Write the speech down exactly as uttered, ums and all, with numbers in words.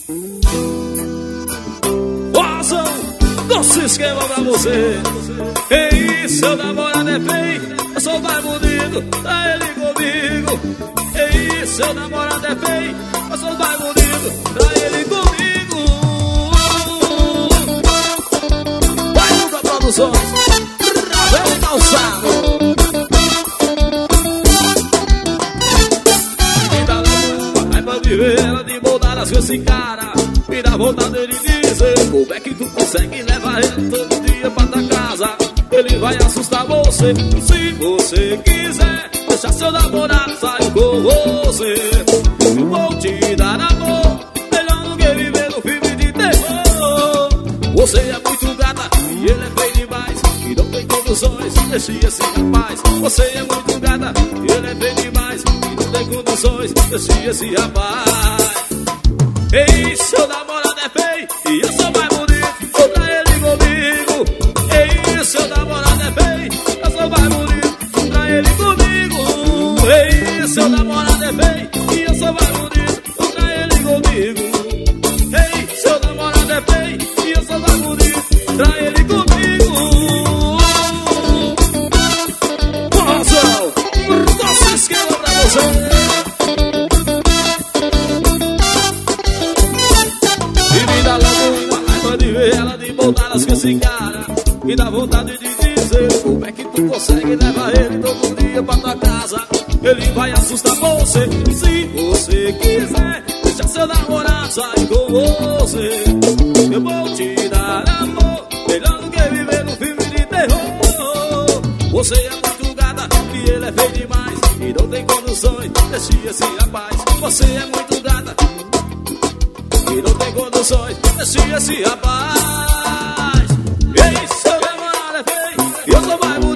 Poção, doce esquema pra você. Ei, seu namorado é feio, eu sou mais bonito, tá ele comigo. Ei, seu namorado é feio, eu sou mais bonito, tá ele comigo. Vai Nunca Produções, Ravel e Calçado. Me dá loucura, vai pra viver, ela de moldar as coisas em cara. Me dá vontade de dizer, como é que tu consegue levar ele todo dia pra tua casa? Ele vai assustar você, se você quiser deixar seu namorado sair com você. Eu vou te dar amor, melhor do que viver no filme de terror. Você é muito gata e ele é feio demais, e não tem condições, deixe esse rapaz. Você é muito gata e ele é feio demais, e não tem condições, deixe esse rapaz. Ei, seu namorado é feio e eu sou mais bonito, contra ele comigo. Ei, seu namorado é feio, eu sou mais bonito, contra ele comigo. Ei, seu namorado é feio e eu sou mais bonito, contra ele comigo. Ei, seu namorado é feio e eu sou mais bonito, contra ele comigo. Moção, doce esquema pra você. Ela de voltar as que se encara. Me dá vontade de dizer, como é que tu consegue levar ele todo dia pra tua casa? Ele vai assustar você, se você quiser deixar seu namorado sair com você. Eu vou te dar amor, melhor do que viver no filme de terror. Você é muito gata e ele é feio demais, e não tem condições, deixe esse rapaz. Você é muito gata e não tem condições, deixe esse rapaz. Ei, seu namorado é feio e eu sou mais